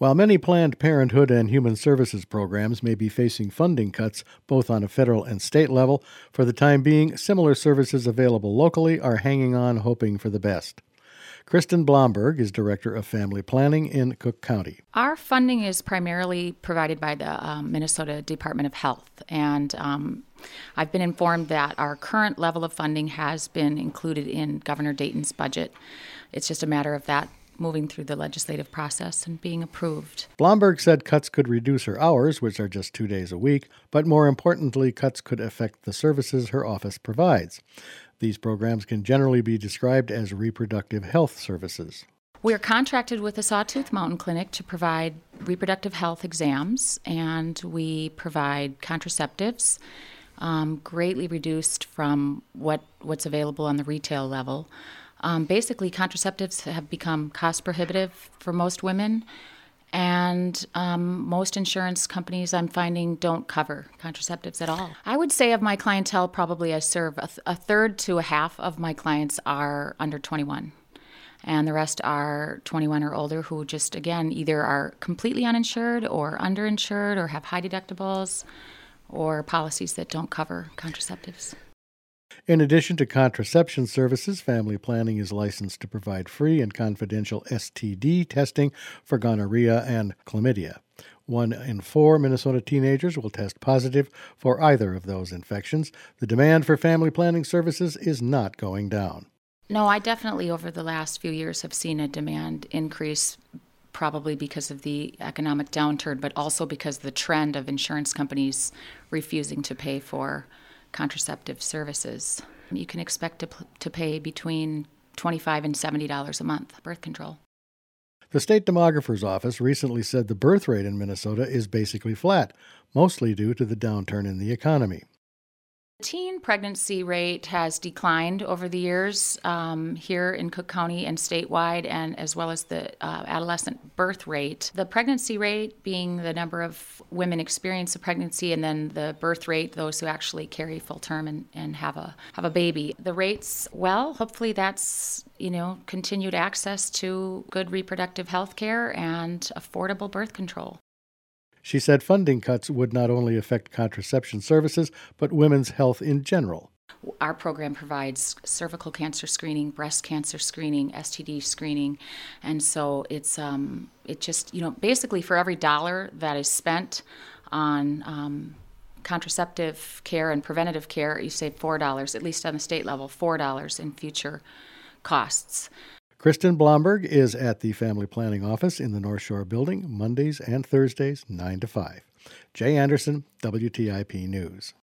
While many Planned Parenthood and Human Services programs may be facing funding cuts both on a federal and state level, for the time being, similar services available locally are hanging on, hoping for the best. Kristen Blomberg is Director of Family Planning in Cook County. Our funding is primarily provided by the Minnesota Department of Health, and I've been informed that our current level of funding has been included in Governor Dayton's budget. It's just a matter of that moving through the legislative process and being approved. Blomberg said cuts could reduce her hours, which are just 2 days a week, but more importantly, cuts could affect the services her office provides. These programs can generally be described as reproductive health services. We're contracted with the Sawtooth Mountain Clinic to provide reproductive health exams, and we provide contraceptives, greatly reduced from what's available on the retail level. Basically, contraceptives have become cost prohibitive for most women, and most insurance companies, I'm finding, don't cover contraceptives at all. I would say of my clientele, probably I serve a third to a half of my clients are under 21. And the rest are 21 or older who just, again, either are completely uninsured or underinsured or have high deductibles or policies that don't cover contraceptives. In addition to contraception services, Family Planning is licensed to provide free and confidential STD testing for gonorrhea and chlamydia. 1 in 4 Minnesota teenagers will test positive for either of those infections. The demand for family planning services is not going down. No, I definitely over the last few years have seen a demand increase, probably because of the economic downturn, but also because of the trend of insurance companies refusing to pay for contraceptive services. You can expect to pay between $25 and $70 a month birth control. The state demographer's office recently said the birth rate in Minnesota is basically flat, mostly due to the downturn in the economy. The teen pregnancy rate has declined over the years here in Cook County and statewide, and as well as the adolescent birth rate. The pregnancy rate being the number of women experience a pregnancy, and then the birth rate, those who actually carry full term and have a baby. The rates, well, hopefully that's continued access to good reproductive health care and affordable birth control. She said funding cuts would not only affect contraception services, but women's health in general. Our program provides cervical cancer screening, breast cancer screening, STD screening, and so it's basically for every dollar that is spent on contraceptive care and preventative care, you save $4, at least on the state level, $4 in future costs. Kristen Blomberg is at the Family Planning Office in the North Shore Building, Mondays and Thursdays, 9 to 5. Jay Anderson, WTIP News.